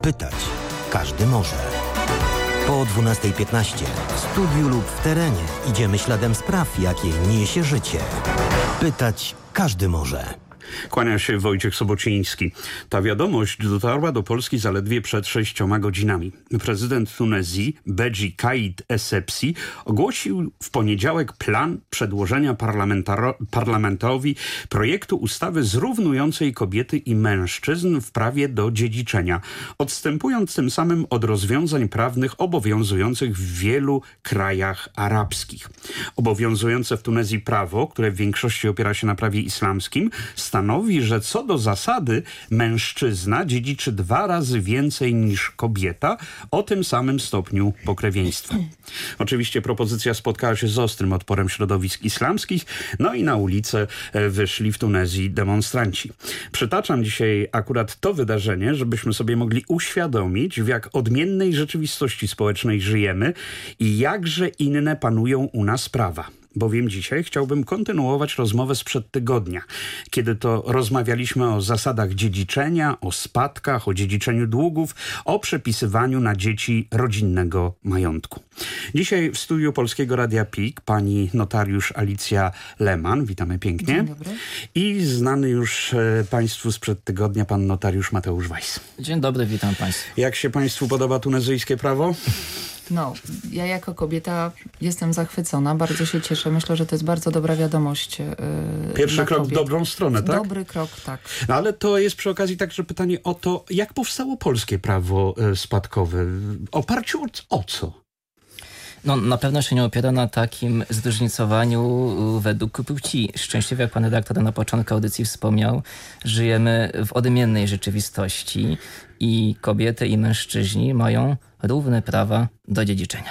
Pytać każdy może. Po 12:15 w studiu lub w terenie idziemy śladem spraw, jakie niesie życie. Pytać każdy może. Kłania się Wojciech Sobociński. Ta wiadomość dotarła do Polski zaledwie przed 6 godzinami. Prezydent Tunezji, Beji Caid Essebsi, ogłosił w poniedziałek plan przedłożenia parlamentowi projektu ustawy zrównującej kobiety i mężczyzn w prawie do dziedziczenia, odstępując tym samym od rozwiązań prawnych obowiązujących w wielu krajach arabskich. Obowiązujące w Tunezji prawo, które w większości opiera się na prawie islamskim, stanowi, że co do zasady mężczyzna dziedziczy 2 razy więcej niż kobieta o tym samym stopniu pokrewieństwa. Oczywiście propozycja spotkała się z ostrym odporem środowisk islamskich, no i na ulicę wyszli w Tunezji demonstranci. Przytaczam dzisiaj akurat to wydarzenie, żebyśmy sobie mogli uświadomić, w jak odmiennej rzeczywistości społecznej żyjemy i jakże inne panują u nas prawa. Bowiem dzisiaj chciałbym kontynuować rozmowę sprzed tygodnia, kiedy to rozmawialiśmy o zasadach dziedziczenia, o spadkach, o dziedziczeniu długów, o przepisywaniu na dzieci rodzinnego majątku. Dzisiaj w studiu Polskiego Radia PIK pani notariusz Alicja Lehmann. Witamy pięknie. Dzień dobry. I znany już państwu sprzed tygodnia pan notariusz Mateusz Weiss. Dzień dobry, witam państwa. Jak się państwu podoba tunezyjskie prawo? No, ja jako kobieta jestem zachwycona, bardzo się cieszę. Myślę, że to jest bardzo dobra wiadomość. Pierwszy krok w dobrą stronę, tak? Dobry krok, tak. No, ale to jest przy okazji także pytanie o to, jak powstało polskie prawo spadkowe? W oparciu o co? No, na pewno się nie opiera na takim zróżnicowaniu według płci. Szczęśliwie, jak pan redaktor na początku audycji wspomniał, żyjemy w odmiennej rzeczywistości i kobiety i mężczyźni mają równe prawa do dziedziczenia.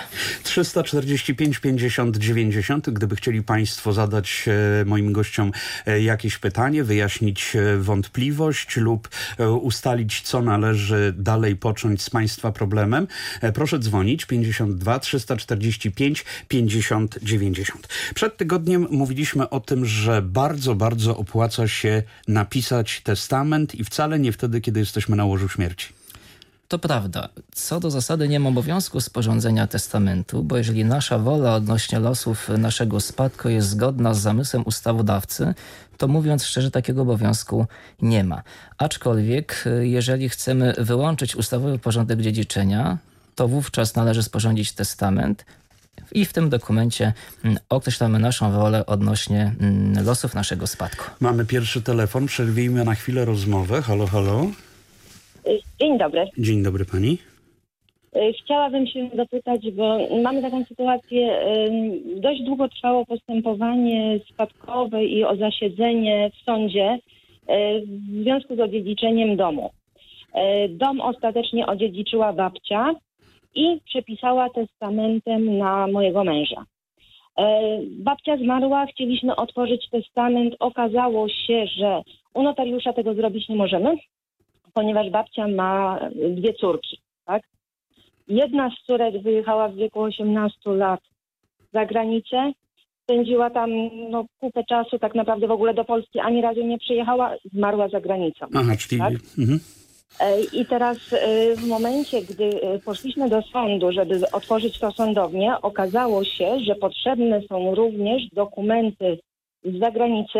345 50 90. Gdyby chcieli państwo zadać moim gościom jakieś pytanie, wyjaśnić wątpliwość lub ustalić, co należy dalej począć z państwa problemem, proszę dzwonić 52 345 50 90. Przed tygodniem mówiliśmy o tym, że bardzo, bardzo opłaca się napisać testament i wcale nie wtedy, kiedy jesteśmy na łożu śmierci. To prawda. Co do zasady nie ma obowiązku sporządzenia testamentu, bo jeżeli nasza wola odnośnie losów naszego spadku jest zgodna z zamysłem ustawodawcy, to mówiąc szczerze, takiego obowiązku nie ma. Aczkolwiek, jeżeli chcemy wyłączyć ustawowy porządek dziedziczenia, to wówczas należy sporządzić testament i w tym dokumencie określamy naszą wolę odnośnie losów naszego spadku. Mamy pierwszy telefon, przerwijmy na chwilę rozmowę. Halo, halo. Dzień dobry. Dzień dobry pani. Chciałabym się zapytać, bo mamy taką sytuację, dość długo trwało postępowanie spadkowe i o zasiedzenie w sądzie w związku z odziedziczeniem domu. Dom ostatecznie odziedziczyła babcia i przepisała testamentem na mojego męża. Babcia zmarła, chcieliśmy otworzyć testament, okazało się, że u notariusza tego zrobić nie możemy, ponieważ babcia ma 2 córki, tak? Jedna z córek wyjechała w wieku 18 lat za granicę, spędziła tam kupę czasu, tak naprawdę w ogóle do Polski ani razu nie przyjechała, zmarła za granicą. Aha, czyli... Tak? Mhm. I teraz w momencie, gdy poszliśmy do sądu, żeby otworzyć to sądownie, okazało się, że potrzebne są również dokumenty z zagranicy,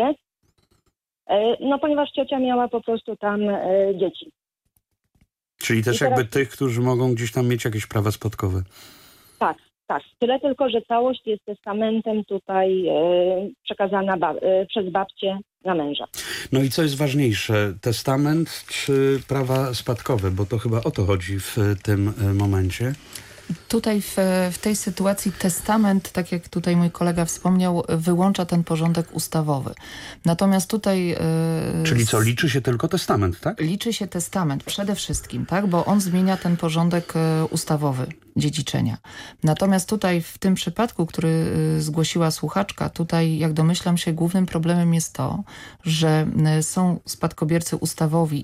ponieważ ciocia miała po prostu tam dzieci. Czyli też jakby tych, którzy mogą gdzieś tam mieć jakieś prawa spadkowe. Tak. Tyle tylko, że całość jest testamentem tutaj przekazana przez babcię na męża. No i co jest ważniejsze, testament czy prawa spadkowe? Bo to chyba o to chodzi w tym momencie. Tutaj w tej sytuacji testament, tak jak tutaj mój kolega wspomniał, wyłącza ten porządek ustawowy. Natomiast tutaj... Czyli co, liczy się tylko testament, tak? Liczy się testament przede wszystkim, tak, bo on zmienia ten porządek ustawowy dziedziczenia. Natomiast tutaj w tym przypadku, który zgłosiła słuchaczka, tutaj jak domyślam się głównym problemem jest to, że są spadkobiercy ustawowi i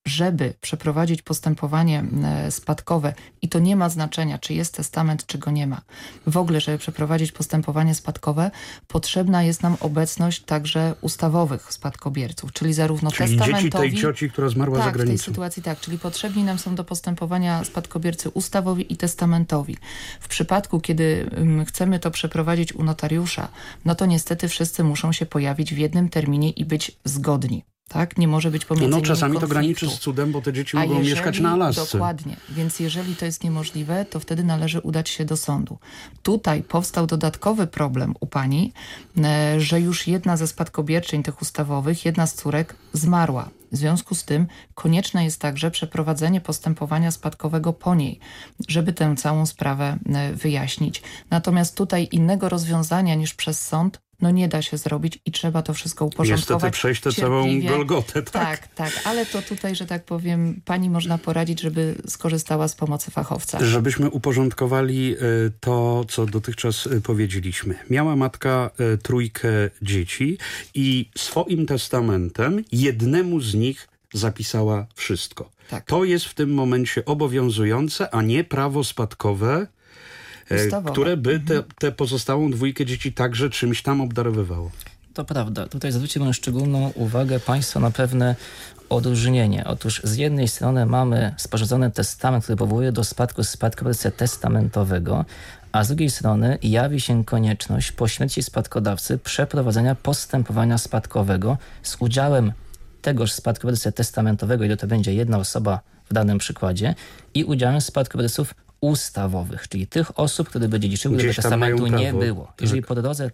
żeby przeprowadzić postępowanie spadkowe, i to nie ma znaczenia, czy jest testament, czy go nie ma. W ogóle, żeby przeprowadzić postępowanie spadkowe, potrzebna jest nam obecność także ustawowych spadkobierców, czyli zarówno testamentowi... dzieci tej cioci, która zmarła za granicą. Tak, w tej sytuacji tak, czyli potrzebni nam są do postępowania spadkobiercy ustawowi i testamentowi. W przypadku, kiedy chcemy to przeprowadzić u notariusza, no to niestety wszyscy muszą się pojawić w jednym terminie i być zgodni. Tak? Nie może być pomiędzy nimi czasami konfliktu. To graniczy z cudem, bo te dzieci mogą mieszkać na Alasce. Dokładnie. Więc jeżeli to jest niemożliwe, to wtedy należy udać się do sądu. Tutaj powstał dodatkowy problem u pani, że już jedna ze spadkobierczyń tych ustawowych, jedna z córek zmarła. W związku z tym konieczne jest także przeprowadzenie postępowania spadkowego po niej, żeby tę całą sprawę wyjaśnić. Natomiast tutaj innego rozwiązania niż przez sąd nie da się zrobić i trzeba to wszystko uporządkować. Niestety przejść tę całą Golgotę, tak? Tak, ale to tutaj, że tak powiem, pani można poradzić, żeby skorzystała z pomocy fachowca. Żebyśmy uporządkowali to, co dotychczas powiedzieliśmy. Miała matka 3 dzieci i swoim testamentem jednemu z nich zapisała wszystko. Tak. To jest w tym momencie obowiązujące, a nie prawo spadkowe, ustawowe, które by tę pozostałą 2 dzieci także czymś tam obdarowywało. To prawda. Tutaj zwrócimy szczególną uwagę państwa na pewne odróżnienie. Otóż z jednej strony mamy sporządzony testament, który powołuje do spadku spadkobiercę testamentowego, a z drugiej strony jawi się konieczność po śmierci spadkodawcy przeprowadzenia postępowania spadkowego z udziałem tegoż spadkobiercy testamentowego, ile to będzie jedna osoba w danym przykładzie, i udziałem spadkobierców ustawowych, czyli tych osób, które by dziedziczyły, gdyby testamentu nie było. Tak. Jeżeli po drodze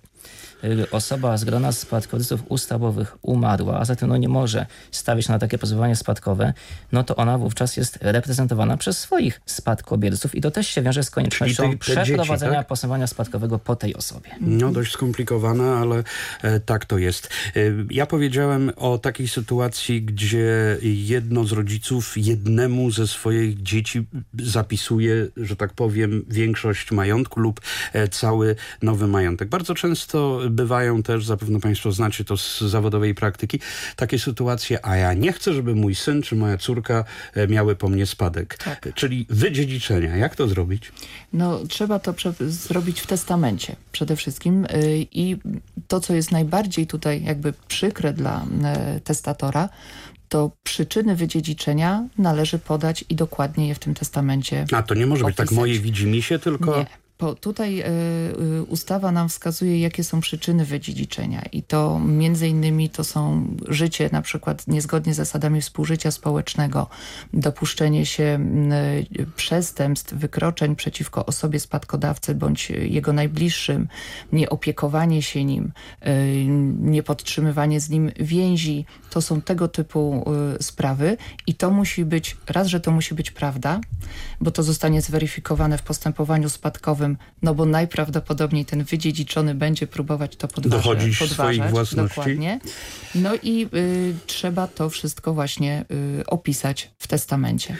osoba z grona spadkobierców ustawowych umarła, a zatem nie może stawić na takie postępowanie spadkowe, no to ona wówczas jest reprezentowana przez swoich spadkobierców i to też się wiąże z koniecznością przeprowadzenia dzieci, postępowania spadkowego po tej osobie. Dość skomplikowane, ale tak to jest. Ja powiedziałem o takiej sytuacji, gdzie jedno z rodziców jednemu ze swoich dzieci zapisuje, że tak powiem, większość majątku lub cały nowy majątek. Bardzo często bywają też, zapewne państwo znacie to z zawodowej praktyki, takie sytuacje, a ja nie chcę, żeby mój syn czy moja córka miały po mnie spadek. Tak. Czyli wydziedziczenia. Jak to zrobić? Trzeba to zrobić w testamencie przede wszystkim i to, co jest najbardziej tutaj jakby przykre dla testatora, to przyczyny wydziedziczenia należy podać i dokładnie je w tym testamencie A to nie może być tak moje widzimisię, tylko... Nie. Bo tutaj ustawa nam wskazuje, jakie są przyczyny wydziedziczenia i to między innymi to są życie na przykład niezgodnie z zasadami współżycia społecznego, dopuszczenie się przestępstw, wykroczeń przeciwko osobie spadkodawcy bądź jego najbliższym, nieopiekowanie się nim, niepodtrzymywanie z nim więzi. To są tego typu sprawy i to musi być, raz, że to musi być prawda, bo to zostanie zweryfikowane w postępowaniu spadkowym, bo najprawdopodobniej ten wydziedziczony będzie próbować to podważać. Swoich własności. Dokładnie. I trzeba to wszystko właśnie opisać w testamencie.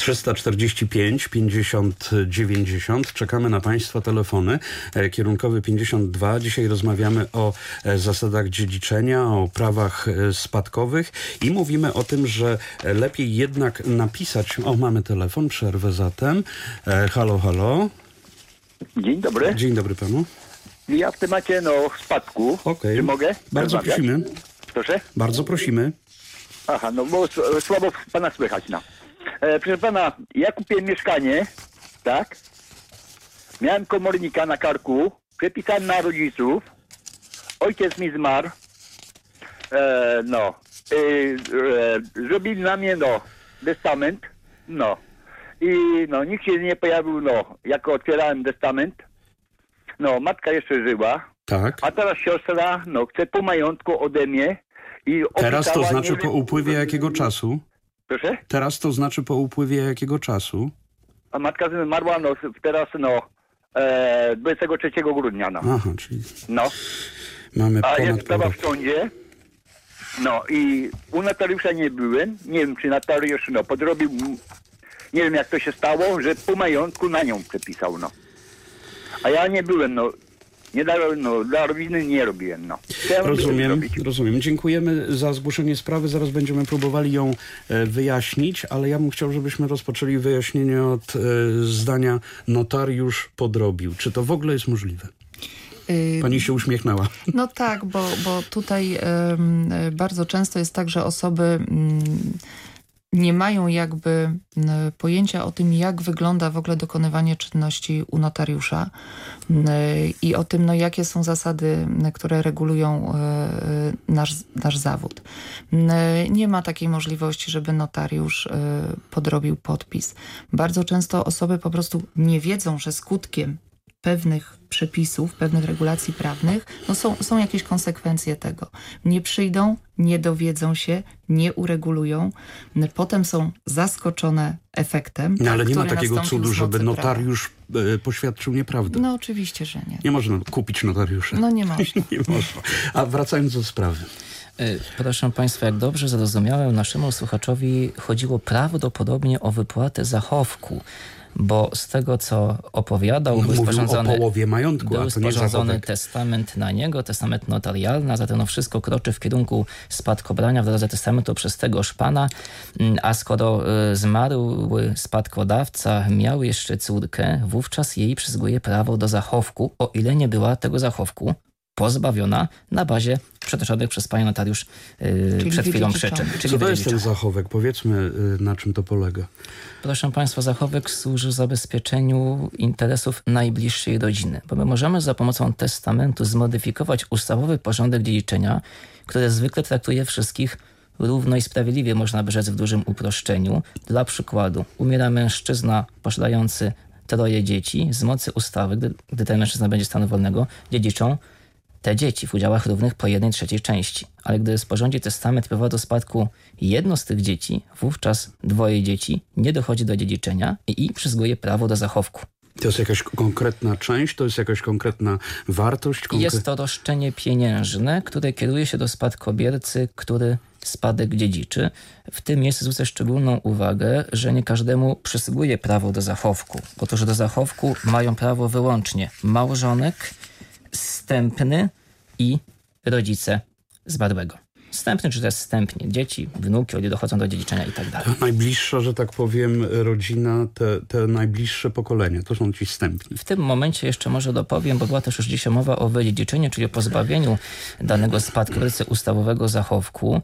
345 50 90. Czekamy na państwa telefony. Kierunkowy 52. Dzisiaj rozmawiamy o zasadach dziedziczenia, o prawach spadkowych i mówimy o tym, że lepiej jednak napisać... mamy telefon, przerwę zatem. Halo, halo. Dzień dobry. Dzień dobry panu. Ja w temacie spadku. Okej. Czy mogę? Bardzo prosimy. Proszę? Bardzo prosimy. Aha, bo słabo pana słychać. Proszę pana, ja kupiłem mieszkanie, tak? Miałem komornika na karku, przepisałem na rodziców. Ojciec mi zmarł. Zrobili na mnie, testament. I nikt się nie pojawił, jak otwierałem testament. Matka jeszcze żyła. Tak. A teraz siostra, chce po majątku ode mnie. I teraz to znaczy po upływie jakiego czasu? Proszę? Teraz to znaczy po upływie jakiego czasu? A matka zmarła, teraz, 23 grudnia, Aha, czyli... Mamy ponad jest sprawa w sądzie. I u notariusza nie byłem. Nie wiem, czy notariusz, podrobił... Nie wiem, jak to się stało, że po majątku na nią przepisał, A ja nie byłem, Nie dla rodziny nie robiłem, no. Rozumiem. Dziękujemy za zgłoszenie sprawy. Zaraz będziemy próbowali ją wyjaśnić, ale ja bym chciał, żebyśmy rozpoczęli wyjaśnienie od zdania notariusz podrobił. Czy to w ogóle jest możliwe? Pani się uśmiechnęła. No tak, bo tutaj bardzo często jest tak, że osoby nie mają jakby pojęcia o tym, jak wygląda w ogóle dokonywanie czynności u notariusza i o tym, jakie są zasady, które regulują nasz zawód. Nie ma takiej możliwości, żeby notariusz podrobił podpis. Bardzo często osoby po prostu nie wiedzą, że skutkiem pewnych przepisów, pewnych regulacji prawnych, są jakieś konsekwencje tego. Nie przyjdą, nie dowiedzą się, nie uregulują, potem są zaskoczone efektem. No, ale nie ma takiego cudu, żeby notariusz poświadczył nieprawdę. No oczywiście, że nie. Nie można kupić notariusza. No nie można. Nie można. A wracając do sprawy. Proszę Państwa, jak dobrze zrozumiałem, naszemu słuchaczowi chodziło prawdopodobnie o wypłatę zachowku, bo z tego, co opowiadał, był sporządzony, o połowie majątku, był a to nie sporządzony testament na niego, testament notarialny, a zatem wszystko kroczy w kierunku spadkobrania w drodze testamentu przez tegoż pana, a skoro zmarły spadkodawca miał jeszcze córkę, wówczas jej przysługuje prawo do zachowku, o ile nie była tego zachowku pozbawiona na bazie przytoczonych przez panią notariusz przed chwilą przyczyn. Co to jest ten zachowek? Powiedzmy, na czym to polega. Proszę Państwa, zachowek służy zabezpieczeniu interesów najbliższej rodziny, bo my możemy za pomocą testamentu zmodyfikować ustawowy porządek dziedziczenia, który zwykle traktuje wszystkich równo i sprawiedliwie, można by rzec w dużym uproszczeniu. Dla przykładu, umiera mężczyzna posiadający 3 dzieci, z mocy ustawy, gdy ten mężczyzna będzie stanu wolnego, dziedziczą te dzieci w udziałach równych po 1/3 części. Ale gdy sporządzi testament i powoła do spadku jedno z tych dzieci, wówczas 2 dzieci nie dochodzi do dziedziczenia i przysługuje prawo do zachowku. To jest jakaś konkretna część? To jest jakaś konkretna wartość? Jest to roszczenie pieniężne, które kieruje się do spadkobiercy, który spadek dziedziczy. W tym miejscu zwrócę szczególną uwagę, że nie każdemu przysługuje prawo do zachowku. Otóż do zachowku mają prawo wyłącznie małżonek, zstępny i rodzice zmarłego. Wstępny czy też wstępnie. Dzieci, wnuki, oni dochodzą do dziedziczenia i tak dalej. Najbliższa, że tak powiem, rodzina, te najbliższe pokolenia, to są ci wstępni. W tym momencie jeszcze może dopowiem, bo była też już dzisiaj mowa o wydziedziczeniu, czyli o pozbawieniu danego spadkobiercy ustawowego zachowku,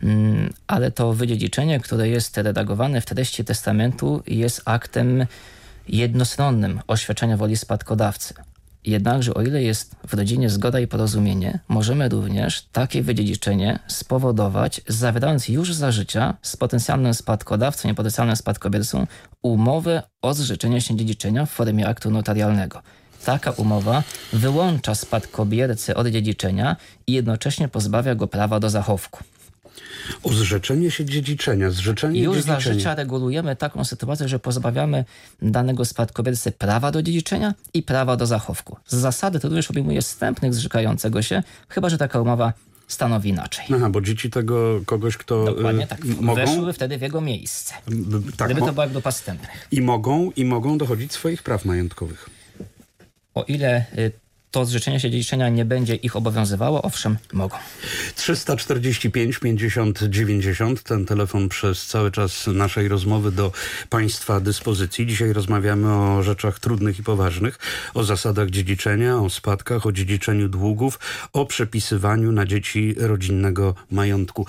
ale to wydziedziczenie, które jest redagowane w treści testamentu, jest aktem jednostronnym oświadczenia woli spadkodawcy. Jednakże o ile jest w rodzinie zgoda i porozumienie, możemy również takie wydziedziczenie spowodować, zawierając już za życia z potencjalnym spadkodawcą i potencjalnym spadkobiercą umowę o zrzeczenie się dziedziczenia w formie aktu notarialnego. Taka umowa wyłącza spadkobiercę od dziedziczenia i jednocześnie pozbawia go prawa do zachowku. O zrzeczenie się dziedziczenia, Już za życia regulujemy taką sytuację, że pozbawiamy danego spadkobiercy prawa do dziedziczenia i prawa do zachowku. Z zasady to również obejmuje wstępnych zrzekającego się, chyba że taka umowa stanowi inaczej. Aha, bo dzieci tego kogoś, kto dokładnie tak. mogą... Weszły wtedy w jego miejsce. Tak, gdyby to była grupa wstępnych. I mogą dochodzić swoich praw majątkowych. O ile to zrzeczenie się dziedziczenia nie będzie ich obowiązywało, owszem, mogą. 345 50 90, ten telefon przez cały czas naszej rozmowy do Państwa dyspozycji. Dzisiaj rozmawiamy o rzeczach trudnych i poważnych, o zasadach dziedziczenia, o spadkach, o dziedziczeniu długów, o przepisywaniu na dzieci rodzinnego majątku.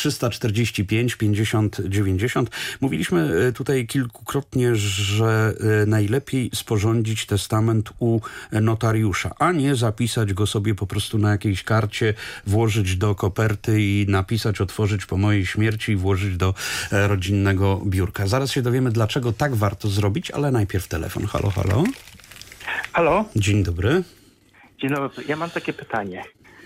345 50 90. Mówiliśmy tutaj kilkukrotnie, że najlepiej sporządzić testament u notariusza, a nie zapisać go sobie po prostu na jakiejś karcie, włożyć do koperty i napisać, otworzyć po mojej śmierci i włożyć do rodzinnego biurka. Zaraz się dowiemy, dlaczego tak warto zrobić, ale najpierw telefon. Halo, halo. Halo. Dzień dobry. Dzień dobry. Ja mam takie pytanie.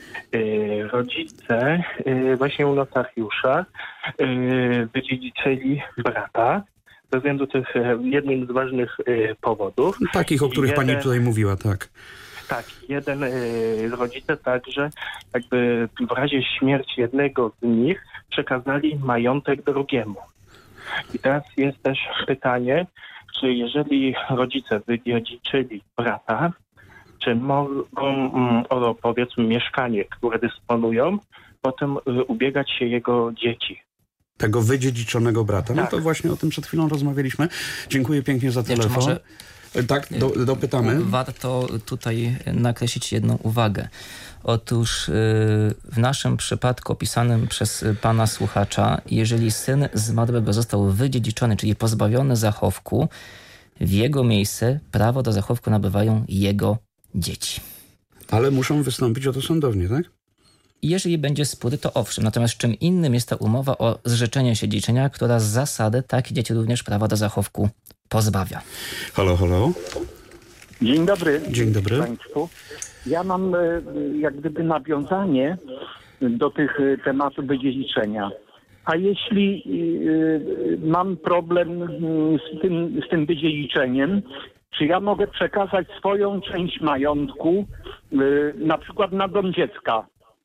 Rodzice właśnie u notariusza wydziedziczyli brata ze względu tych jednym z ważnych powodów. Takich, o których pani tutaj mówiła, tak. Tak, jeden z rodziców także jakby w razie śmierci jednego z nich przekazali majątek drugiemu. I teraz jest też pytanie, czy jeżeli rodzice wydziedziczyli brata, czy mogą o, powiedzmy, mieszkanie, które dysponują, potem ubiegać się jego dzieci. Tego wydziedziczonego brata. No Tak. to właśnie o tym przed chwilą rozmawialiśmy. Dziękuję pięknie za telefon. może Tak, dopytamy. Warto tutaj nakreślić jedną uwagę. Otóż w naszym przypadku opisanym przez pana słuchacza, jeżeli syn zmarłego został wydziedziczony, czyli pozbawiony zachowku, w jego miejsce prawo do zachowku nabywają jego dzieci. Ale muszą wystąpić o to sądownie, tak? Jeżeli będzie spór, to owszem. Natomiast czym innym jest ta umowa o zrzeczeniu się dziedziczenia, która z zasady takie dzieci również prawa do zachowku pozbawia. Halo, halo. Dzień dobry. Dzień dobry. Państwu. Ja mam jak gdyby nawiązanie do tych tematów wydziedziczenia. A jeśli mam problem z tym wydziedziczeniem, czy ja mogę przekazać swoją część majątku na przykład na dom dziecka?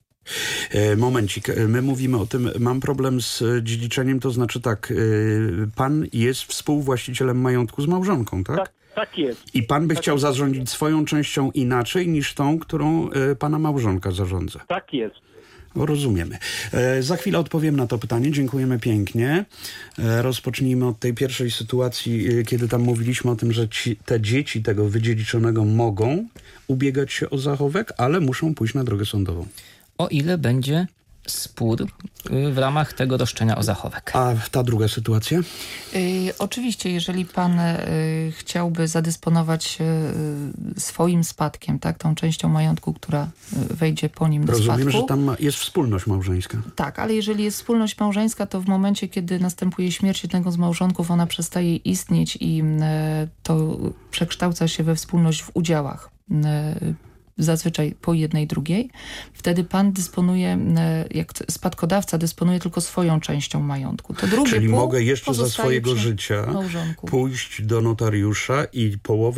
Momencik, my mówimy o tym, mam problem z dziedziczeniem, to znaczy tak, pan jest współwłaścicielem majątku z małżonką, tak? Tak jest. I pan by chciał zarządzić swoją częścią inaczej niż tą, którą pana małżonka zarządza. Tak jest. Rozumiemy. Za chwilę odpowiem na to pytanie. Dziękujemy pięknie. Rozpocznijmy od tej pierwszej sytuacji, kiedy tam mówiliśmy o tym, że te dzieci tego wydziedziczonego mogą ubiegać się o zachowek, ale muszą pójść na drogę sądową. O ile będzie spór w ramach tego roszczenia o zachowek. A ta druga sytuacja? Oczywiście, jeżeli pan chciałby zadysponować swoim spadkiem, tak, tą częścią majątku, która wejdzie po nim do spadku. Rozumiem, że tam jest wspólność małżeńska. Tak, ale jeżeli jest wspólność małżeńska, to w momencie, kiedy następuje śmierć jednego z małżonków, ona przestaje istnieć i to przekształca się we wspólność w udziałach. Zazwyczaj po jednej, drugiej. Wtedy pan dysponuje, jak spadkodawca dysponuje tylko swoją częścią majątku. To drugie Czyli pół mogę jeszcze za swojego przy życia małżonku. pójść do notariusza i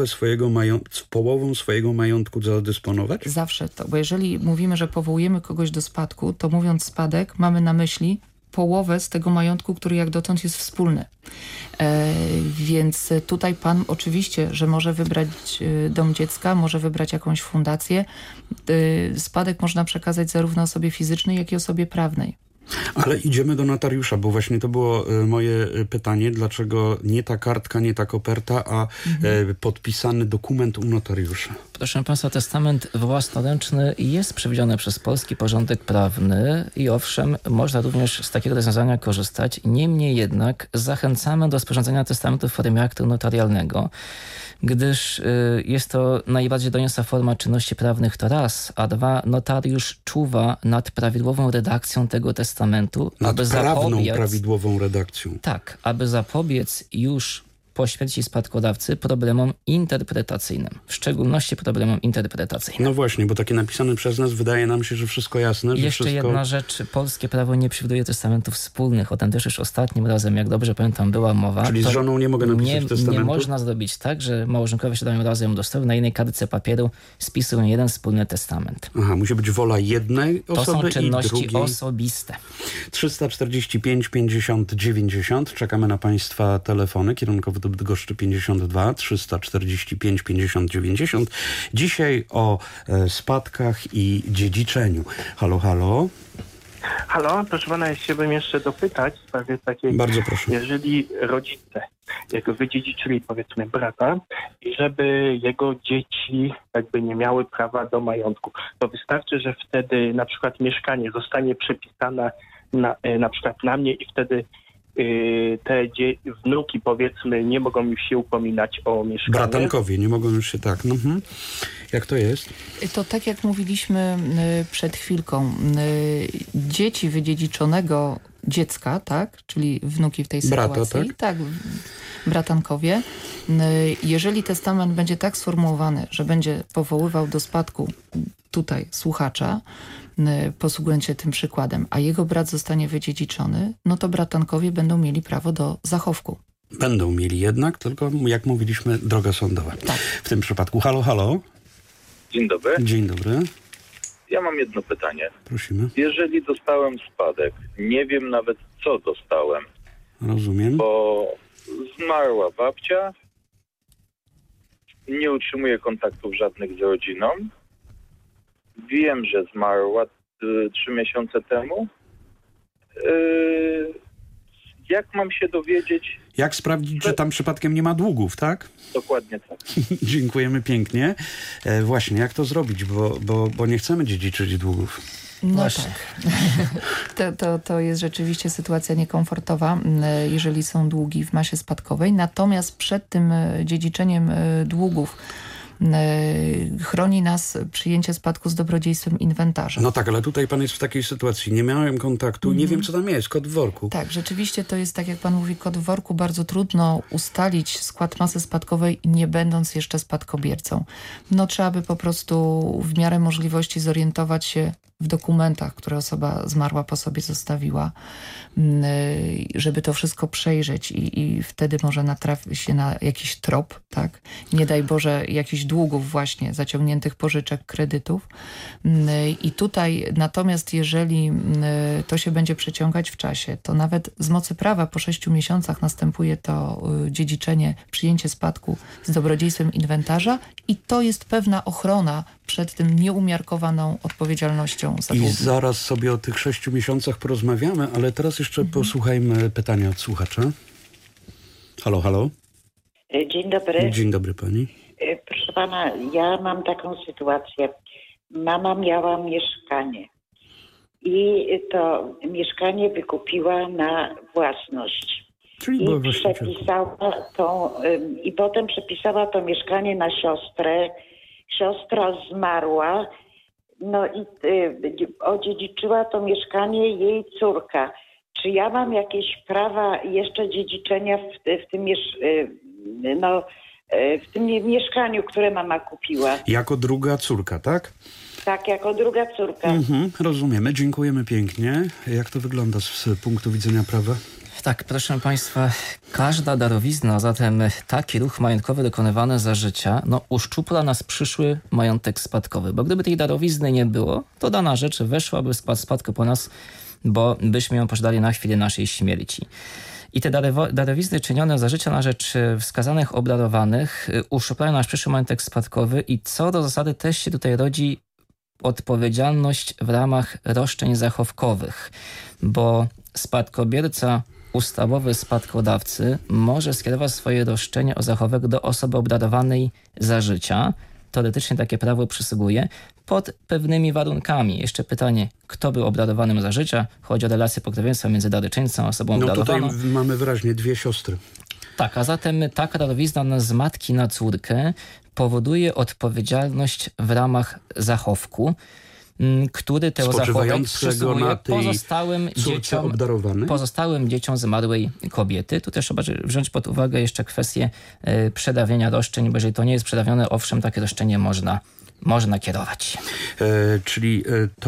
połową swojego majątku zadysponować? Zawsze to, bo jeżeli mówimy, że powołujemy kogoś do spadku, to mówiąc spadek, mamy na myśli połowę z tego majątku, który jak dotąd jest wspólny. Więc tutaj pan oczywiście, że może wybrać dom dziecka, może wybrać jakąś fundację. Spadek można przekazać zarówno osobie fizycznej, jak i osobie prawnej. Ale idziemy do notariusza, bo właśnie to było moje pytanie, dlaczego nie ta kartka, nie ta koperta, a podpisany dokument u notariusza. Proszę państwa, testament własnoręczny jest przewidziany przez polski porządek prawny i owszem, można również z takiego rozwiązania korzystać. Niemniej jednak zachęcamy do sporządzenia testamentu w formie aktu notarialnego, gdyż jest to najbardziej doniosła forma czynności prawnych, to raz, a dwa, notariusz czuwa nad prawidłową redakcją tego testamentu, Nad aby prawną, prawidłową redakcją. Tak, aby zapobiec już po śmierci spadkodawcy problemom interpretacyjnym, w szczególności problemom interpretacyjnym. No właśnie, bo takie napisane przez nas wydaje nam się, że wszystko jasne. Że Jeszcze wszystko... jedna rzecz, polskie prawo nie przewiduje testamentów wspólnych, o tym też już ostatnim razem, jak dobrze pamiętam, była mowa. Czyli z żoną nie mogę napisać testamentu? Nie można zrobić tak, że małżonkowie siadają razem do stołu, na jednej kartce papieru spisują jeden wspólny testament. Aha, musi być wola jednej osoby to są czynności i drugiej. osobiste. 345 50 90. Czekamy na państwa telefony. Kierunkowy do Bydgoszczy 52 345 50 90. Dzisiaj o spadkach i dziedziczeniu. Halo, halo. Halo, proszę pana, ja chciałbym jeszcze dopytać w sprawie takiej... Bardzo proszę. Jeżeli rodzice jego wydziedziczyli, powiedzmy, brata i żeby jego dzieci jakby nie miały prawa do majątku, to wystarczy, że wtedy na przykład mieszkanie zostanie przepisane na przykład na mnie i wtedy te wnuki, powiedzmy, nie mogą już się upominać o mieszkanie. Bratankowie nie mogą już się tak. Jak to jest? To tak jak mówiliśmy przed chwilką, dzieci wydziedziczonego dziecka, tak, czyli wnuki w tej sytuacji, Brata, tak? Tak, bratankowie, jeżeli testament będzie tak sformułowany, że będzie powoływał do spadku tutaj słuchacza, posługując się tym przykładem, a jego brat zostanie wydziedziczony, no to bratankowie będą mieli prawo do zachowku. Będą mieli jednak, tylko jak mówiliśmy, droga sądowa. Tak. W tym przypadku. Halo, halo. Dzień dobry. Dzień dobry. Ja mam jedno pytanie. Prosimy. Jeżeli dostałem spadek, nie wiem nawet co dostałem, Rozumiem. bo zmarła babcia nie utrzymuję kontaktów żadnych z rodziną. Wiem, że zmarła 3 miesiące temu. Jak mam się dowiedzieć? Jak sprawdzić, że tam przypadkiem nie ma długów, tak? Dokładnie tak. Dziękujemy pięknie. Właśnie, jak to zrobić, bo nie chcemy dziedziczyć długów. No Właśnie. tak. To jest rzeczywiście sytuacja niekomfortowa, jeżeli są długi w masie spadkowej. Natomiast przed tym dziedziczeniem długów chroni nas przyjęcie spadku z dobrodziejstwem inwentarza. No tak, ale tutaj pan jest w takiej sytuacji. Nie miałem kontaktu, nie wiem, co tam jest, kot w worku. Tak, rzeczywiście to jest, tak jak pan mówi, kot w worku. Bardzo trudno ustalić skład masy spadkowej, nie będąc jeszcze spadkobiercą. No trzeba by po prostu w miarę możliwości zorientować się w dokumentach, które osoba zmarła po sobie zostawiła, żeby to wszystko przejrzeć i wtedy może natrafi się na jakiś trop, tak? Nie daj Boże jakichś długów właśnie, zaciągniętych pożyczek, kredytów. I tutaj natomiast jeżeli to się będzie przeciągać w czasie, to nawet z mocy prawa po 6 miesiącach następuje to dziedziczenie, przyjęcie spadku z dobrodziejstwem inwentarza i to jest pewna ochrona przed tym nieumiarkowaną odpowiedzialnością za długi. I zaraz sobie o tych 6 miesiącach porozmawiamy, ale teraz jeszcze posłuchajmy pytania od słuchacza. Halo, halo. Dzień dobry. Dzień dobry pani. Proszę pana, ja mam taką sytuację. Mama miała mieszkanie i to mieszkanie wykupiła na własność. Czyli była właścicielką. I potem przepisała to mieszkanie na siostrę. Siostra zmarła, no i odziedziczyła to mieszkanie jej córka. Czy ja mam jakieś prawa jeszcze dziedziczenia w tym mieszkaniu, które mama kupiła? Jako druga córka, tak? Tak, jako druga córka. Rozumiemy, dziękujemy pięknie. Jak to wygląda z punktu widzenia prawa? Tak, proszę państwa, każda darowizna, zatem taki ruch majątkowy dokonywany za życia, uszczupla nas przyszły majątek spadkowy, bo gdyby tej darowizny nie było, to dana rzecz weszłaby w skład spadku po nas, bo byśmy ją posiadali na chwilę naszej śmierci. I te darowizny czynione za życia na rzecz wskazanych obdarowanych uszczuplają nasz przyszły majątek spadkowy i co do zasady też się tutaj rodzi odpowiedzialność w ramach roszczeń zachowkowych, bo spadkobierca ustawowy spadkodawcy może skierować swoje roszczenie o zachowek do osoby obdarowanej za życia. Teoretycznie takie prawo przysługuje pod pewnymi warunkami. Jeszcze pytanie, kto był obdarowanym za życia? Chodzi o relację pokrewieństwa między darczyńcą a osobą obdarowaną. Tutaj mamy wyraźnie 2 siostry. Tak, a zatem taka darowizna z matki na córkę powoduje odpowiedzialność w ramach zachowku, który tę zachowek przysługuje pozostałym dzieciom zmarłej kobiety. Tu też trzeba wziąć pod uwagę jeszcze kwestię przedawnienia roszczeń, bo jeżeli to nie jest przedawnione, owszem, takie roszczenie można kierować. Czyli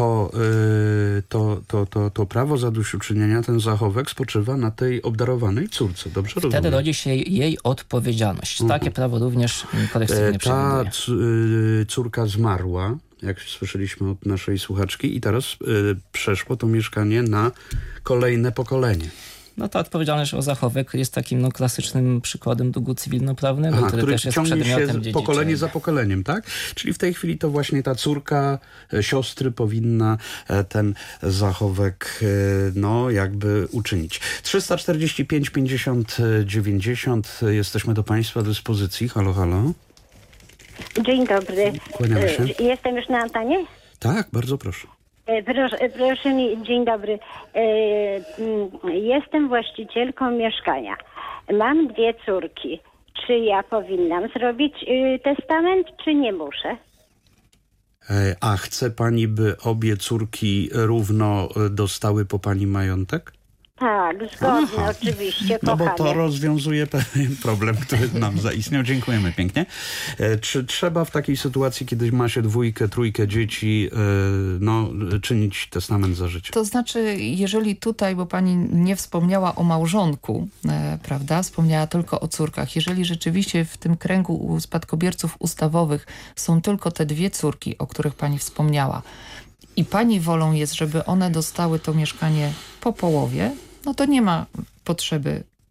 to prawo zadośćuczynienia, ten zachowek spoczywa na tej obdarowanej córce. Dobrze rozumiem? Wtedy rodzi się jej odpowiedzialność. Takie prawo również korektywnie przewiduje. Ta córka zmarła, jak słyszeliśmy od naszej słuchaczki, i teraz przeszło to mieszkanie na kolejne pokolenie. Ta odpowiedzialność o zachowek jest takim klasycznym przykładem długu cywilnoprawnego, który też jest ciągnie przedmiotem się dziedziczenia. pokolenie za pokoleniem, tak? Czyli w tej chwili to właśnie ta córka siostry powinna ten zachowek jakby uczynić. 345 50 90 jesteśmy do państwa dyspozycji. Halo, halo. Dzień dobry. Kłaniamy się. Jestem już na antenie? Tak, bardzo proszę. Proszę mi, dzień dobry. Jestem właścicielką mieszkania. Mam 2 córki. Czy ja powinnam zrobić testament, czy nie muszę? A chce pani, by obie córki równo dostały po pani majątek? Tak, zgodnie, oczywiście, No kochanie. bo to rozwiązuje pewien problem, który nam zaistniał. Dziękujemy pięknie. Czy trzeba w takiej sytuacji, kiedy ma się 2, 3 dzieci, czynić testament za życia? To znaczy, jeżeli tutaj, bo pani nie wspomniała o małżonku, prawda, wspomniała tylko o córkach. Jeżeli rzeczywiście w tym kręgu spadkobierców ustawowych są tylko te 2 córki, o których pani wspomniała, i pani wolą jest, żeby one dostały to mieszkanie po połowie, to nie ma potrzeby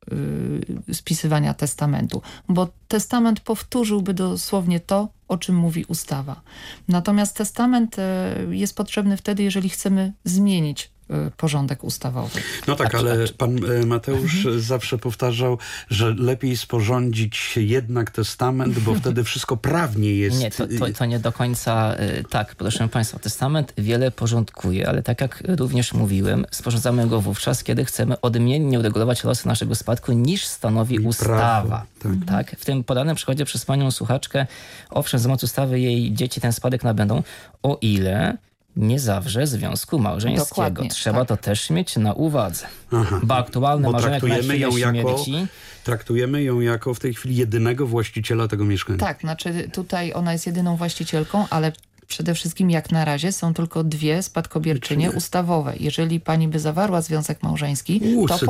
spisywania testamentu, bo testament powtórzyłby dosłownie to, o czym mówi ustawa. Natomiast testament jest potrzebny wtedy, jeżeli chcemy zmienić porządek ustawowy. No tak, ale pan Mateusz zawsze powtarzał, że lepiej sporządzić jednak testament, bo wtedy wszystko prawnie jest. Nie, to nie do końca tak. Proszę państwa, testament wiele porządkuje, ale tak jak również mówiłem, sporządzamy go wówczas, kiedy chcemy odmiennie uregulować losy naszego spadku, niż stanowi ustawa. Tak? W tym podanym przykładzie przez panią słuchaczkę, owszem, z mocy ustawy jej dzieci ten spadek nabędą, o ile nie zawrze związku małżeńskiego. Dokładnie, trzeba to też mieć na uwadze. Bo aktualny małżonek na chwilę śmierci... Traktujemy ją jako w tej chwili jedynego właściciela tego mieszkania. Tak, znaczy tutaj ona jest jedyną właścicielką, ale przede wszystkim jak na razie są tylko 2 spadkobierczynie ustawowe. Jeżeli pani by zawarła związek małżeński, to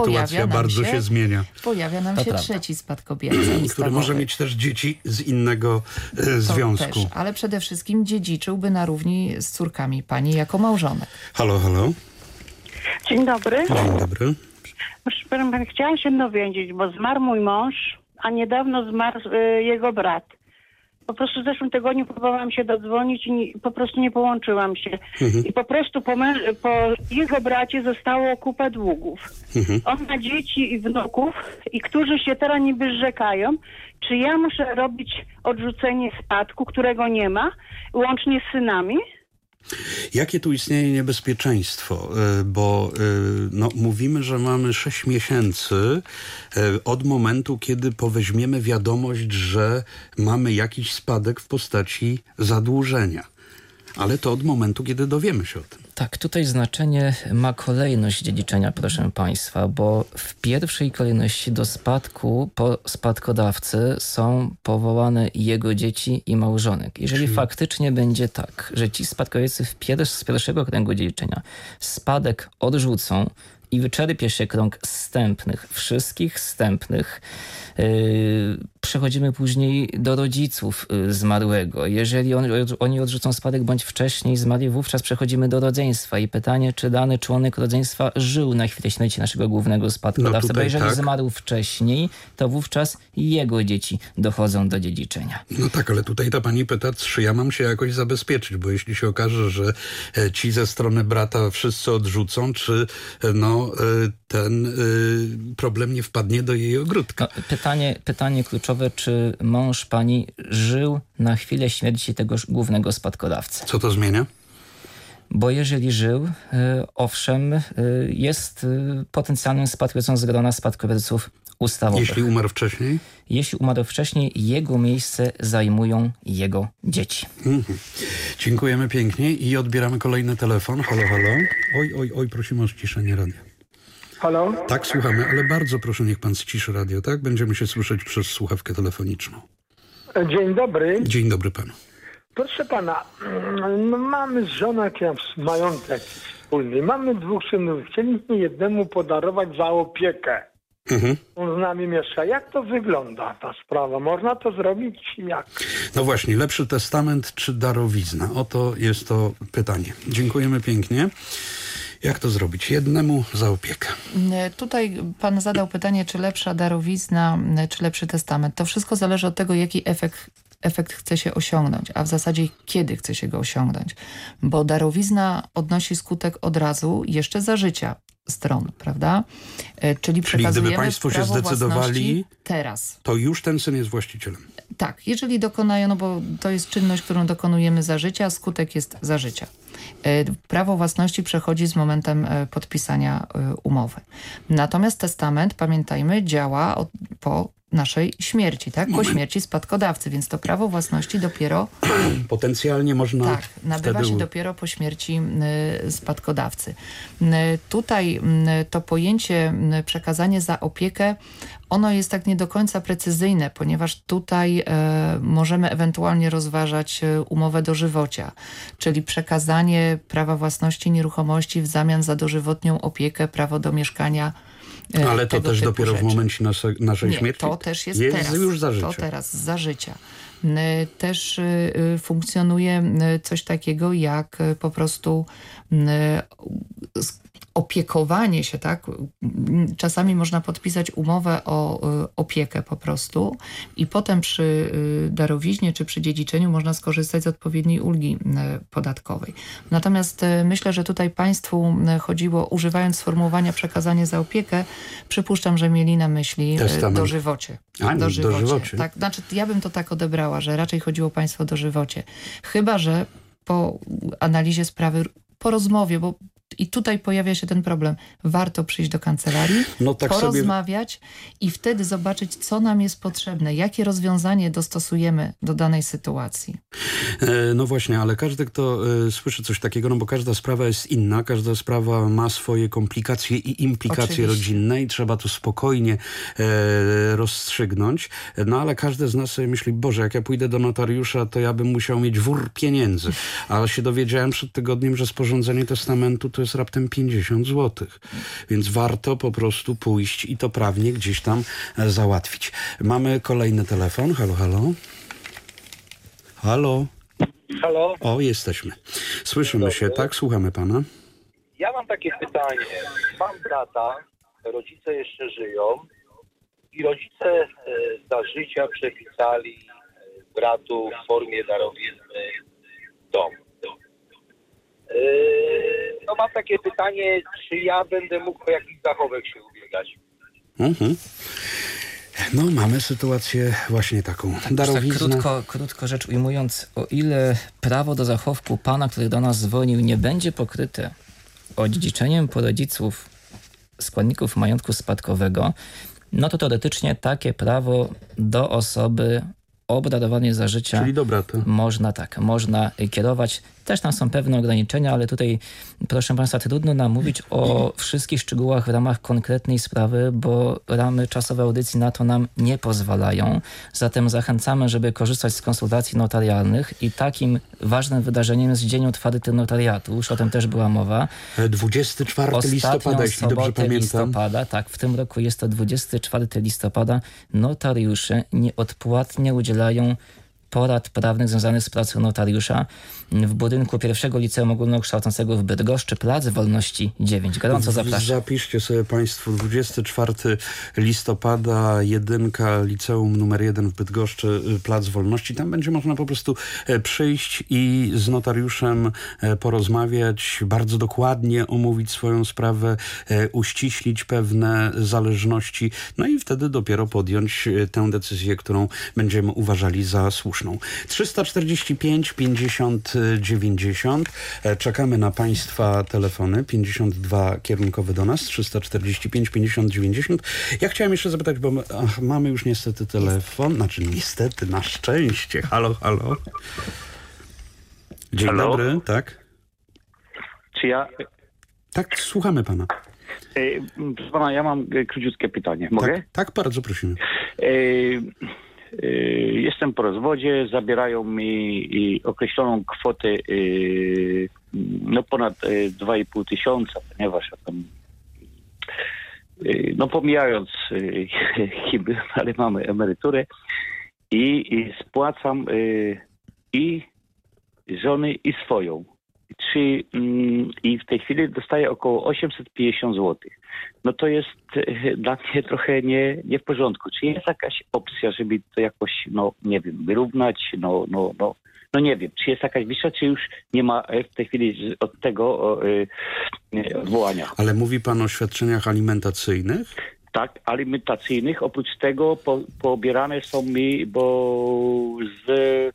pojawia nam się trzeci spadkobierca ustawowy. Który może mieć też dzieci z innego związku. Też, ale przede wszystkim dziedziczyłby na równi z córkami pani jako małżonek. Halo, halo. Dzień dobry. Dzień dobry. Proszę pana, chciałam się dowiedzieć, bo zmarł mój mąż, a niedawno zmarł jego brat. Po prostu w zeszłym tygodniu próbowałam się dodzwonić i po prostu nie połączyłam się. I po prostu po jego bracie zostało kupę długów. On ma dzieci i wnuków, i którzy się teraz niby zrzekają, czy ja muszę robić odrzucenie spadku, którego nie ma, łącznie z synami? Jakie tu istnieje niebezpieczeństwo? Bo mówimy, że mamy 6 miesięcy od momentu, kiedy poweźmiemy wiadomość, że mamy jakiś spadek w postaci zadłużenia. Ale to od momentu, kiedy dowiemy się o tym. Tak, tutaj znaczenie ma kolejność dziedziczenia, proszę państwa, bo w pierwszej kolejności do spadku po spadkodawcy są powołane jego dzieci i małżonek. Jeżeli faktycznie będzie tak, że ci spadkobiercy z pierwszego kręgu dziedziczenia spadek odrzucą i wyczerpie się krąg wszystkich wstępnych, przechodzimy później do rodziców zmarłego. Jeżeli oni odrzucą spadek bądź wcześniej zmarli, wówczas przechodzimy do rodzeństwa i pytanie, czy dany członek rodzeństwa żył na chwilę śmierci naszego głównego spadkodawcy. Bo jeżeli zmarł wcześniej, to wówczas jego dzieci dochodzą do dziedziczenia. No tak, ale tutaj ta pani pyta, czy ja mam się jakoś zabezpieczyć, bo jeśli się okaże, że ci ze strony brata wszyscy odrzucą, czy ten problem nie wpadnie do jej ogródka. Pytanie kluczowe, czy mąż pani żył na chwilę śmierci tegoż głównego spadkodawcy? Co to zmienia? Bo jeżeli żył, owszem, jest potencjalnym spadkobiercą z grona spadkobierców ustawowych. Jeśli umarł wcześniej? Jeśli umarł wcześniej, jego miejsce zajmują jego dzieci. Dziękujemy pięknie i odbieramy kolejny telefon. Halo, halo. Oj, prosimy o ściszenie radia. Halo? Tak, słuchamy, ale bardzo proszę, niech pan ściszy radio, tak? Będziemy się słyszeć przez słuchawkę telefoniczną. Dzień dobry. Dzień dobry panu. Proszę pana, mamy z żoną jakiś majątek wspólny. Mamy 2 synów. Chcieliśmy jednemu podarować za opiekę. On z nami mieszka. Jak to wygląda ta sprawa? Można to zrobić? Jak? No właśnie, lepszy testament czy darowizna? Oto jest to pytanie. Dziękujemy pięknie. Jak to zrobić? Jednemu za opiekę. Tutaj pan zadał pytanie, czy lepsza darowizna, czy lepszy testament. To wszystko zależy od tego, jaki efekt chce się osiągnąć, a w zasadzie kiedy chce się go osiągnąć. Bo darowizna odnosi skutek od razu, jeszcze za życia stron, prawda? Czyli przekazujemy gdyby państwo się zdecydowali teraz. To już ten syn jest właścicielem. Tak, jeżeli dokonają, no bo to jest czynność, którą dokonujemy za życia, a skutek jest za życia. Prawo własności przechodzi z momentem podpisania umowy. Natomiast testament, pamiętajmy, działa po naszej śmierci, tak? Po śmierci spadkodawcy, więc to prawo własności dopiero... Potencjalnie można... nabywa się dopiero po śmierci spadkodawcy. Tutaj to pojęcie przekazanie za opiekę, ono jest tak nie do końca precyzyjne, ponieważ tutaj możemy ewentualnie rozważać umowę dożywocia, czyli przekazanie prawa własności nieruchomości w zamian za dożywotnią opiekę, prawo do mieszkania. Ale to też dopiero w momencie naszej śmierci? To też jest teraz. Już za życia. To teraz za życia. Też funkcjonuje coś takiego jak po prostu opiekowanie się, tak? Czasami można podpisać umowę o opiekę po prostu i potem przy darowiźnie czy przy dziedziczeniu można skorzystać z odpowiedniej ulgi podatkowej. Natomiast myślę, że tutaj państwu chodziło, używając sformułowania przekazanie za opiekę, przypuszczam, że mieli na myśli dożywocie. Dożywocie. Tak? Znaczy, ja bym to tak odebrała, że raczej chodziło państwu o dożywocie. Chyba że po analizie sprawy, po rozmowie, bo i tutaj pojawia się ten problem. Warto przyjść do kancelarii, porozmawiać i wtedy zobaczyć, co nam jest potrzebne, jakie rozwiązanie dostosujemy do danej sytuacji. No właśnie, ale każdy, kto słyszy coś takiego, no bo każda sprawa jest inna, każda sprawa ma swoje komplikacje i implikacje rodzinne i trzeba to spokojnie rozstrzygnąć. No ale każdy z nas sobie myśli, Boże, jak ja pójdę do notariusza, to ja bym musiał mieć wór pieniędzy. Ale się dowiedziałem przed tygodniem, że sporządzenie testamentu to jest raptem 50 zł. Więc warto po prostu pójść i to prawnie gdzieś tam załatwić. Mamy kolejny telefon. Halo, halo. Halo. Halo. O, jesteśmy. Słyszymy się, tak? Słuchamy pana. Ja mam takie pytanie. Mam brata, rodzice jeszcze żyją i rodzice za życia przepisali bratu w formie darowizny dom. No mam takie pytanie, czy ja będę mógł o jakiś zachowek się ubiegać? No, mamy sytuację właśnie taką. Darowizna. Krótko rzecz ujmując, o ile prawo do zachowku pana, który do nas dzwonił, nie będzie pokryte odziedziczeniem po rodziców składników majątku spadkowego, no to teoretycznie takie prawo do osoby obdarowanej za życia można kierować. Też tam są pewne ograniczenia, ale tutaj, proszę państwa, trudno nam mówić o wszystkich szczegółach w ramach konkretnej sprawy, bo ramy czasowe audycji na to nam nie pozwalają. Zatem zachęcamy, żeby korzystać z konsultacji notarialnych i takim ważnym wydarzeniem jest Dzień Otwarty Notariatu. Już o tym też była mowa. 24 listopada, jeśli dobrze pamiętam. Tak, w tym roku jest to 24 listopada. Notariusze nieodpłatnie udzielają porad prawnych związanych z pracą notariusza w budynku pierwszego Liceum Ogólnokształcącego w Bydgoszczy, Plac Wolności 9. Gorąco zapraszam. Zapiszcie sobie państwo 24 listopada, 1 Liceum numer 1 w Bydgoszczy, Plac Wolności. Tam będzie można po prostu przyjść i z notariuszem porozmawiać, bardzo dokładnie omówić swoją sprawę, uściślić pewne zależności, no i wtedy dopiero podjąć tę decyzję, którą będziemy uważali za słuszną. 345 50 90. Czekamy na państwa telefony. 52 kierunkowe do nas. 345 50 90. Ja chciałem jeszcze zapytać, bo mamy już niestety telefon. Znaczy niestety, na szczęście. Halo, halo. Dzień dobry, tak? Czy ja... Tak, słuchamy pana. Proszę pana, ja mam króciutkie pytanie. Mogę? Tak, bardzo prosimy. Jestem po rozwodzie, zabierają mi określoną kwotę no ponad 2,5 tysiąca, ponieważ ja tam no pomijając chyba, ale mamy emeryturę i spłacam i żony i swoją. I w tej chwili dostaję około 850 zł. No to jest dla mnie trochę nie w porządku. Czy jest jakaś opcja, żeby to jakoś, no nie wiem, wyrównać? No nie wiem, czy jest jakaś wyższa, czy już nie ma w tej chwili od tego odwołania. Ale mówi pan o świadczeniach alimentacyjnych? Tak, alimentacyjnych. Oprócz tego pobierane są mi, bo z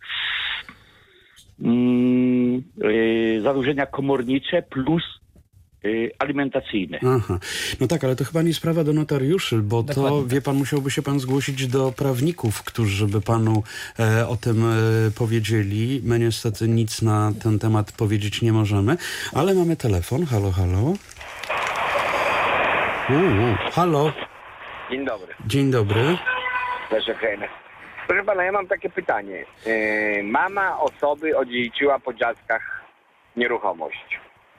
zadłużenia komornicze plus alimentacyjne. Aha. No tak, ale to chyba nie sprawa do notariuszy, bo to, wie pan, musiałby się pan zgłosić do prawników, którzy by panu o tym powiedzieli. My niestety nic na ten temat powiedzieć nie możemy, ale mamy telefon. Halo, halo. Halo. Dzień dobry. Dzień dobry. Proszę pana, ja mam takie pytanie. Mama osoby odziedziczyła po dziadkach nieruchomość.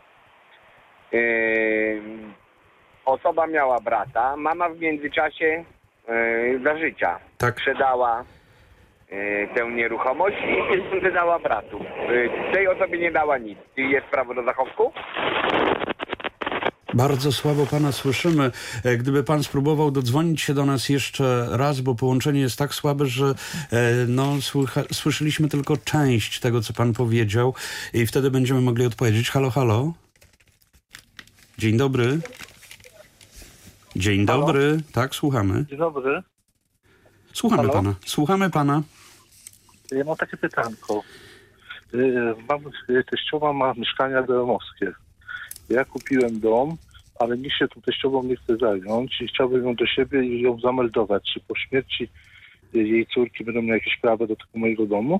Osoba miała brata, mama w międzyczasie za życia sprzedała tę nieruchomość i wydała bratu. Tej osobie nie dała nic. Jest prawo do zachowku? Bardzo słabo pana słyszymy. Gdyby pan spróbował dodzwonić się do nas jeszcze raz, bo połączenie jest tak słabe, że słyszeliśmy tylko część tego, co pan powiedział i wtedy będziemy mogli odpowiedzieć. Halo, halo? Dzień dobry. Dzień dobry. Tak, słuchamy. Dzień dobry. Słuchamy pana. Słuchamy pana. Ja mam takie pytanko. Teściowa ma mieszkania domowskie. Ja kupiłem dom, ale nikt się tą teściową nie chce zająć i chciałbym ją do siebie i ją zameldować. Czy po śmierci jej córki będą miały jakieś prawo do tego mojego domu?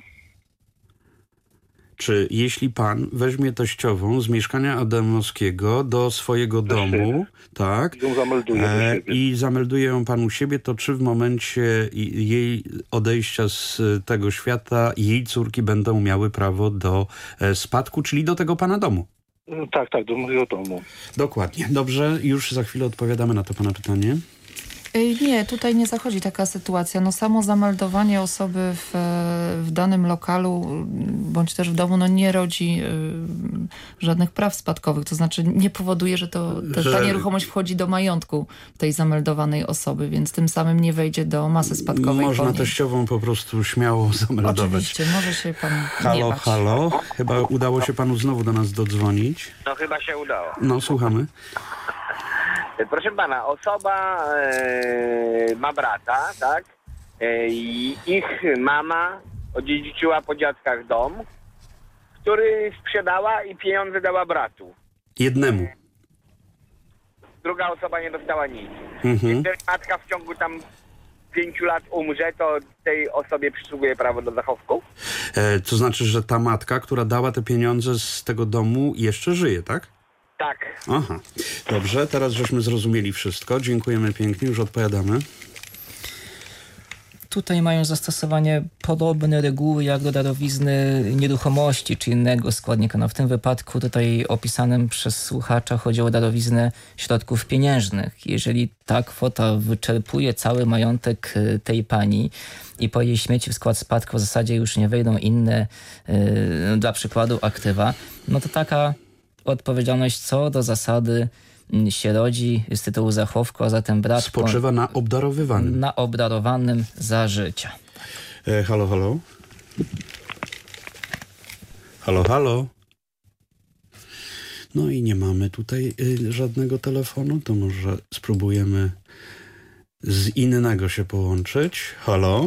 Czy jeśli pan weźmie teściową z mieszkania adamowskiego do swojego domu, tak, i zamelduje ją pan u siebie, to czy w momencie jej odejścia z tego świata jej córki będą miały prawo do spadku, czyli do tego pana domu? Tak, do mojego domu. Dokładnie. Dobrze, już za chwilę odpowiadamy na to pana pytanie. Nie, tutaj nie zachodzi taka sytuacja. No samo zameldowanie osoby w danym lokalu bądź też w domu nie rodzi żadnych praw spadkowych. To znaczy nie powoduje, że ta nieruchomość wchodzi do majątku tej zameldowanej osoby, więc tym samym nie wejdzie do masy spadkowej. Można teściową po prostu śmiało zameldować. Oczywiście, może się pan Halo, halo. Chyba udało się panu znowu do nas dodzwonić. No chyba się udało. No, słuchamy. Proszę pana, osoba ma brata, tak? I ich mama odziedziczyła po dziadkach dom, który sprzedała i pieniądze dała bratu. Jednemu. Druga osoba nie dostała nic. Mhm. Jeżeli matka w ciągu tam 5 lat umrze, to tej osobie przysługuje prawo do zachowku? To znaczy, że ta matka, która dała te pieniądze z tego domu, jeszcze żyje, tak? Tak. Aha, dobrze, teraz żeśmy zrozumieli wszystko. Dziękujemy pięknie, już odpowiadamy. Tutaj mają zastosowanie podobne reguły jak do darowizny nieruchomości czy innego składnika. No w tym wypadku tutaj opisanym przez słuchacza chodzi o darowiznę środków pieniężnych. Jeżeli ta kwota wyczerpuje cały majątek tej pani i po jej śmierci w skład spadku w zasadzie już nie wejdą inne, dla przykładu, aktywa, no to taka odpowiedzialność co do zasady się rodzi z tytułu zachowku, a zatem brat spoczywa na obdarowywanym. Na obdarowanym za życia. Halo, halo. Halo, halo. No i nie mamy tutaj żadnego telefonu, to może spróbujemy z innego się połączyć. Halo.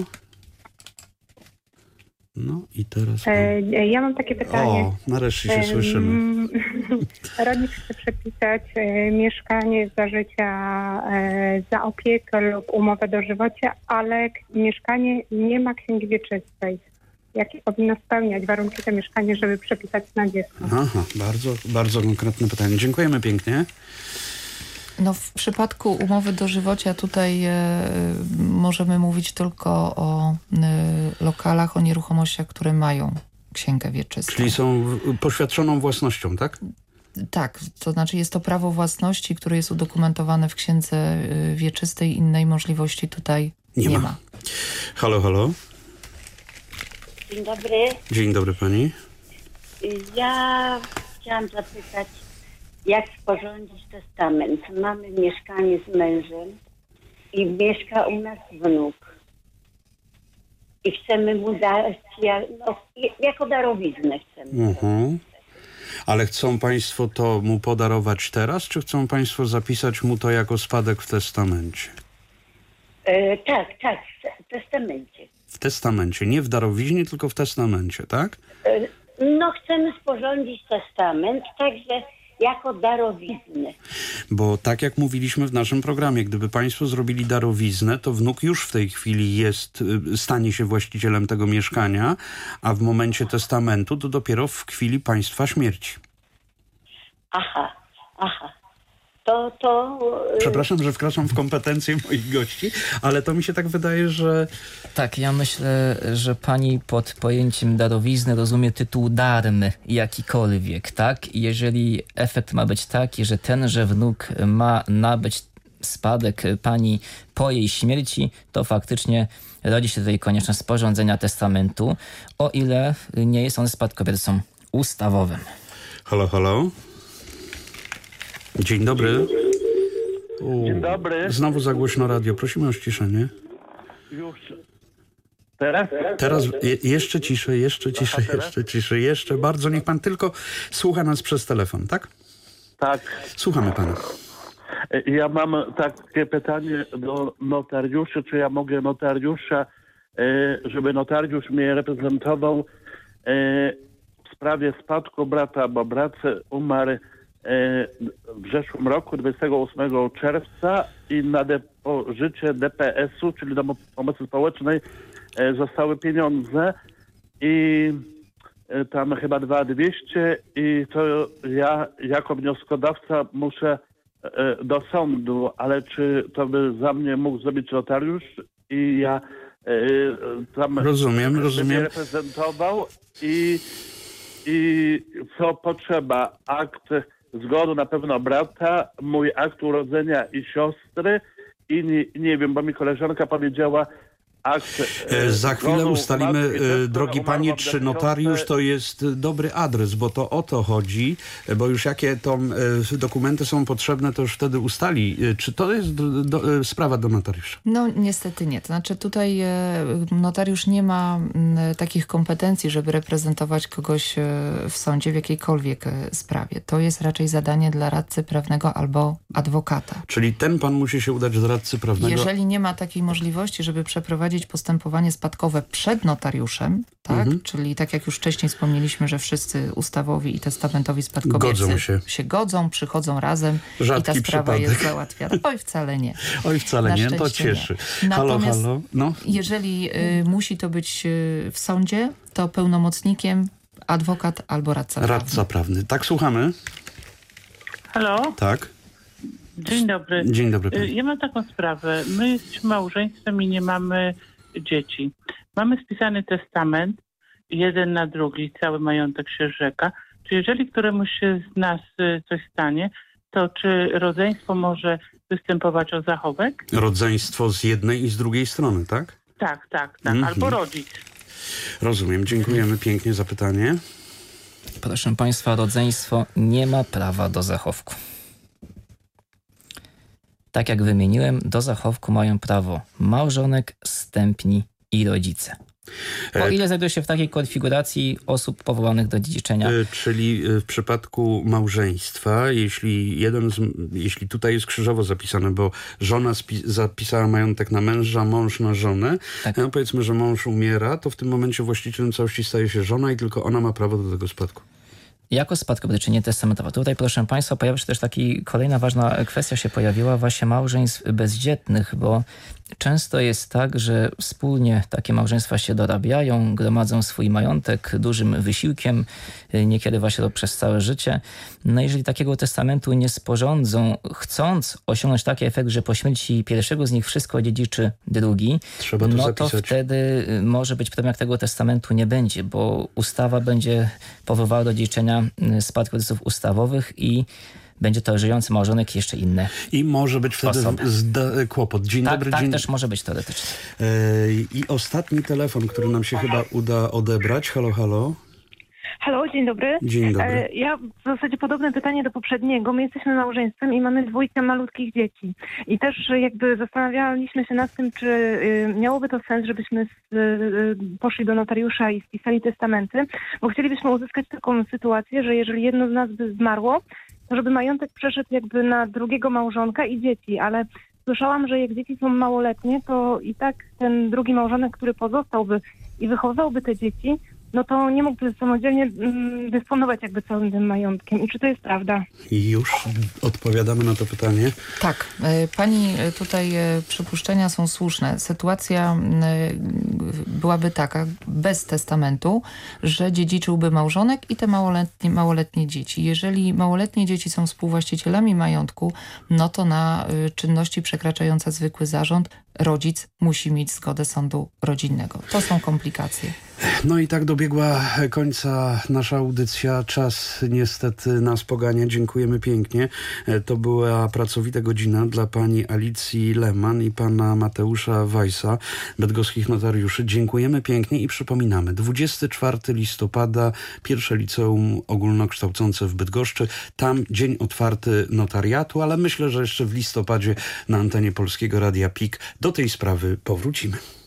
No i teraz... Ja mam takie pytanie. O, nareszcie się słyszymy. Rodzic chce przepisać mieszkanie za życia za opiekę lub umowę dożywocia, ale mieszkanie nie ma księgi wieczystej. Jakie powinno spełniać warunki to mieszkanie, żeby przepisać na dziecko? Aha, bardzo, bardzo konkretne pytanie. Dziękujemy pięknie. No w przypadku umowy dożywocia tutaj możemy mówić tylko o lokalach, o nieruchomościach, które mają księgę wieczystą. Czyli są poświadczoną własnością, tak? Tak, to znaczy jest to prawo własności, które jest udokumentowane w księdze wieczystej. Innej możliwości tutaj nie ma. Halo, halo. Dzień dobry. Dzień dobry pani. Ja chciałam zapytać, jak sporządzić testament. Mamy mieszkanie z mężem i mieszka u nas wnuk. I chcemy mu dać, jako darowiznę chcemy. Ale chcą państwo to mu podarować teraz, czy chcą państwo zapisać mu to jako spadek w testamencie? Tak, w testamencie. W testamencie, nie w darowiźnie, tylko w testamencie, tak? No chcemy sporządzić testament, także jako darowiznę. Bo tak jak mówiliśmy w naszym programie, gdyby państwo zrobili darowiznę, to wnuk już w tej chwili stanie się właścicielem tego mieszkania, a w momencie testamentu to dopiero w chwili państwa śmierci. Aha. Przepraszam, że wkraczam w kompetencje moich gości, ale to mi się tak wydaje, że... Tak, ja myślę, że pani pod pojęciem darowizny rozumie tytuł darmy jakikolwiek, tak? I jeżeli efekt ma być taki, że tenże wnuk ma nabyć spadek pani po jej śmierci, to faktycznie rodzi się tutaj konieczność sporządzenia testamentu, o ile nie jest on spadkobiercą ustawowym. Halo, halo? Dzień dobry. Dzień dobry. Znowu za głośno radio. Prosimy o ściszenie. Już. Teraz? Teraz jeszcze ciszej, jeszcze bardzo. Niech pan tylko słucha nas przez telefon, tak? Tak. Słuchamy pana. Ja mam takie pytanie do notariuszy, czy ja mogę notariusza, żeby notariusz mnie reprezentował w sprawie spadku brata, bo brat umarł w zeszłym roku, 28 czerwca i na depozycie DPS-u, czyli Domu Pomocy Społecznej, zostały pieniądze i tam chyba 2200 i to ja jako wnioskodawca muszę do sądu, ale czy to by za mnie mógł zrobić notariusz i ja tam rozumiem. Mnie reprezentował i co potrzeba? Akt zgody na pewno brata, mój akt urodzenia i siostry i nie wiem, bo mi koleżanka powiedziała za chwilę ustalimy, drogi panie, czy notariusz to jest dobry adres, bo to o to chodzi, bo już jakie to dokumenty są potrzebne, to już wtedy ustali. Czy to jest sprawa do notariusza? No niestety nie. To znaczy tutaj notariusz nie ma takich kompetencji, żeby reprezentować kogoś w sądzie w jakiejkolwiek sprawie. To jest raczej zadanie dla radcy prawnego albo adwokata. Czyli ten pan musi się udać do radcy prawnego? Jeżeli nie ma takiej możliwości, żeby przeprowadzić postępowanie spadkowe przed notariuszem, tak? Czyli tak jak już wcześniej wspomnieliśmy, że wszyscy ustawowi i testamentowi spadkobiercy się godzą, przychodzą razem Rzadki i ta sprawa przypadek. jest załatwiana. Oj, wcale nie. Oj, wcale nie, to cieszy. Nie. Natomiast halo. No. jeżeli musi to być w sądzie, to pełnomocnikiem adwokat albo radca prawny. Radca prawny. Tak, słuchamy. Halo? Tak. Dzień dobry. Dzień dobry pani. Ja mam taką sprawę. My jesteśmy małżeństwem i nie mamy dzieci. Mamy spisany testament, jeden na drugi, cały majątek się rzeka. Czy jeżeli któremuś z nas coś stanie, to czy rodzeństwo może występować o zachowek? Rodzeństwo z jednej i z drugiej strony, tak? Tak. Albo rodzic. Rozumiem. Dziękujemy pięknie za pytanie. Proszę państwa, rodzeństwo nie ma prawa do zachowku. Tak jak wymieniłem, do zachowku mają prawo małżonek, zstępni i rodzice. O ile znajdują się w takiej konfiguracji osób powołanych do dziedziczenia. Czyli w przypadku małżeństwa, jeśli tutaj jest krzyżowo zapisane, bo żona zapisała majątek na męża, mąż na żonę, tak. No powiedzmy, że mąż umiera, to w tym momencie właścicielem całości staje się żona i tylko ona ma prawo do tego spadku. Jako spadkobiercy, czy nie testamentowa. Tutaj, proszę państwa, pojawia się też kolejna ważna kwestia się pojawiła właśnie małżeństw bezdzietnych, bo często jest tak, że wspólnie takie małżeństwa się dorabiają, gromadzą swój majątek dużym wysiłkiem, niekiedy właśnie to przez całe życie. No jeżeli takiego testamentu nie sporządzą, chcąc osiągnąć taki efekt, że po śmierci pierwszego z nich wszystko dziedziczy drugi, to wtedy może być problem, jak tego testamentu nie będzie, bo ustawa będzie powoływała do dziedziczenia spadkobierców ustawowych i będzie to żyjący małżonek i jeszcze inne. I może być wtedy kłopot. Dzień dobry. Tak, też może być teoretycznie. I ostatni telefon, który nam się chyba uda odebrać. Halo. Halo, dzień dobry. Dzień dobry. Ja w zasadzie podobne pytanie do poprzedniego. My jesteśmy małżeństwem i mamy 2 malutkich dzieci. I też jakby zastanawialiśmy się nad tym, czy miałoby to sens, żebyśmy poszli do notariusza i spisali testamenty, bo chcielibyśmy uzyskać taką sytuację, że jeżeli jedno z nas by zmarło, to żeby majątek przeszedł jakby na drugiego małżonka i dzieci, ale słyszałam, że jak dzieci są małoletnie, to i tak ten drugi małżonek, który pozostałby i wychowywałby te dzieci, no to nie mógłby samodzielnie dysponować jakby całym tym majątkiem. I czy to jest prawda? I już odpowiadamy na to pytanie. Tak. Pani tutaj przypuszczenia są słuszne. Sytuacja byłaby taka, bez testamentu, że dziedziczyłby małżonek i te małoletnie dzieci. Jeżeli małoletnie dzieci są współwłaścicielami majątku, no to na czynności przekraczające zwykły zarząd rodzic musi mieć zgodę sądu rodzinnego. To są komplikacje. No i tak dobiegła końca nasza audycja. Czas niestety nas pogania. Dziękujemy pięknie. To była pracowita godzina dla pani Alicji Lehmann i pana Mateusza Weissa, bydgoskich notariuszy. Dziękujemy pięknie i przypominamy. 24 listopada, pierwsze liceum ogólnokształcące w Bydgoszczy. Tam dzień otwarty notariatu, ale myślę, że jeszcze w listopadzie na antenie Polskiego Radia PIK do tej sprawy powrócimy.